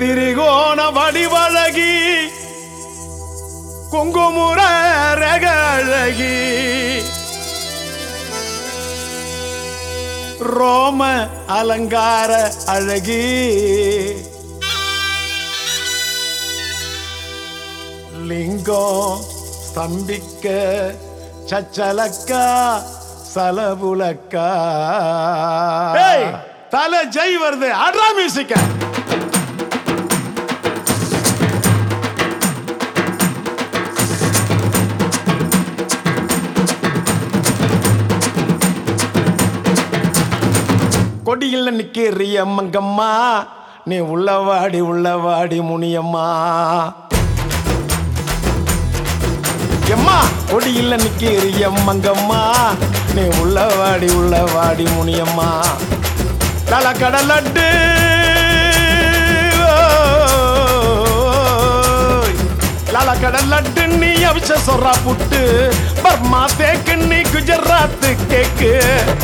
திரிகோண வடிவழகி குங்குமுற ரகழகி ரோம அலங்கார அழகி லிங்கம் ஸ்தம்பிக்க சச்சலக்கா சலபுலக்கா தலை ஜெய் வருது அட்ரா மியூசிக்க கொடியில் நிக்கிறிய மங்கம்மா நீ உள்ளவாடி முனியம்மா எம்மா கொடியில் நிக்கிறிய மங்கம்மா நீ உள்ளவாடி முனியம்மா தல கடலட்டு லால கடலட்டு நீ அவிச்ச சொரா புட்டு பர்மா தேக்கு நீ குஜராத்து கேக்கு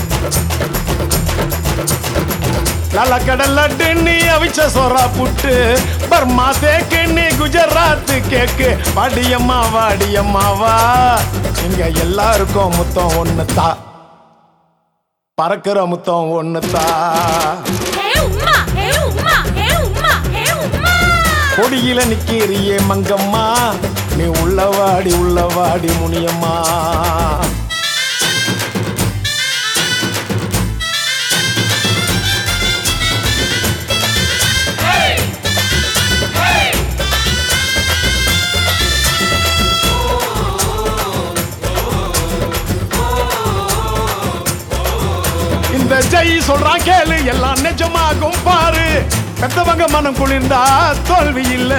லால கடலட்டு நீ அவிச்ச சொரா புட்டு பர்மா தேக்கு நீ குஜராத்து கேக்கு வாடியம்மாவா இங்க எல்லாருக்கும் முத்தம் ஒண்ணுதா பறக்கிற முத்தம் ஒண்ணுதா கொடியில நிக்கிறியே மங்கம்மா நீ உள்ளவாடி முனியம்மா இந்த ஜெய் சொல்றான் கேளு எல்லாம் நிஜமாகும் பாரு பெத்தவங்க மனம் குளிர்ந்தா தோல்வி இல்ல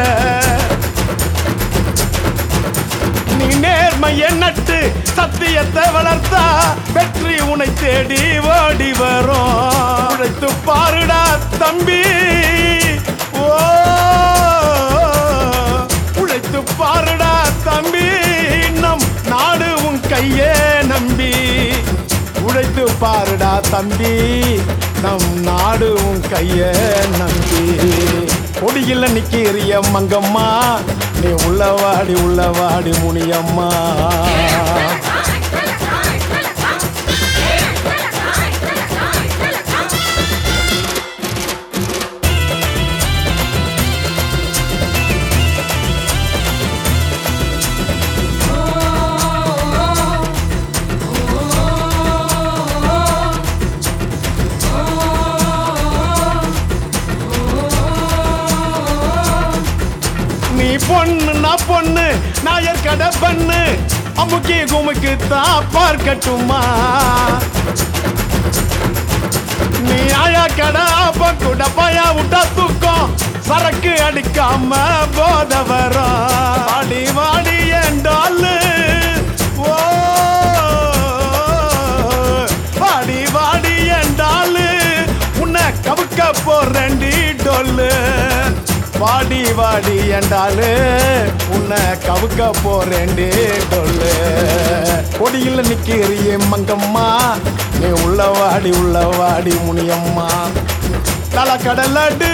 நீ நேர்மையை நட்டு சத்தியத்தை வளர்த்தா வெற்றி உன்னை தேடி ஓடி வரும் உழைத்து பாருடா தம்பி ஓ உழைத்து பாருடா தம்பி நம் நாடு உன் கையே நம்பி உழைத்து பாருடா தம்பி நம் நாடு உன் கைய நம்பி கொடியில் நிக்கிறிய மங்கம்மா நீ உள்ளவாடி முனியம்மா நீ பொண்ணு நான் பொண்ணு நாயர் கடை பண்ணு அமுக்கி குமுக்கு தான் பார்க்கட்டுமா நீ ஆயா கடை அப்ப கூட பயா விட்டா தூக்கம் சரக்கு அடிக்காம போத வரும் வாடி என்றாலு ஓ வாடி என்றாலு உன்னை கவுக்க போறேன்டி டொல்லு வாடி என்றாலு உன்னை கவுக்க போறேன்டி டொல்லு கொடியில் நிக்கிறியே மங்கம்மா நீ உள்ளவாடி முனியம்மா தல கடலடு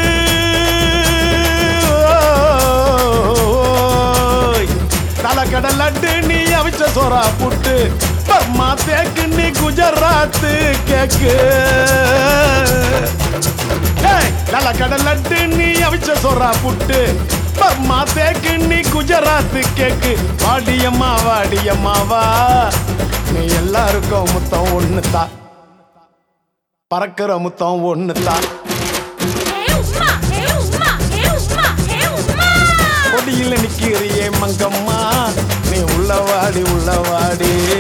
தல கடலடு நீ அவிச்ச சோறா புட்டு பர்மா தேக்கு நீ குஜராத்து கேக்கு லால கடலட்டு நீ அவிச்ச சொரா புட்டு பர்மா தேக்கு நீ குஜராத்து கேக்கு வாடியம்மாவா நீ எல்லாருக்கும் முத்தம் ஒண்ணுதா பறக்கிற முத்தம் ஒண்ணுதா கொடியில் நிக்கிறியே மங்கம்மா நீ உள்ளவாடி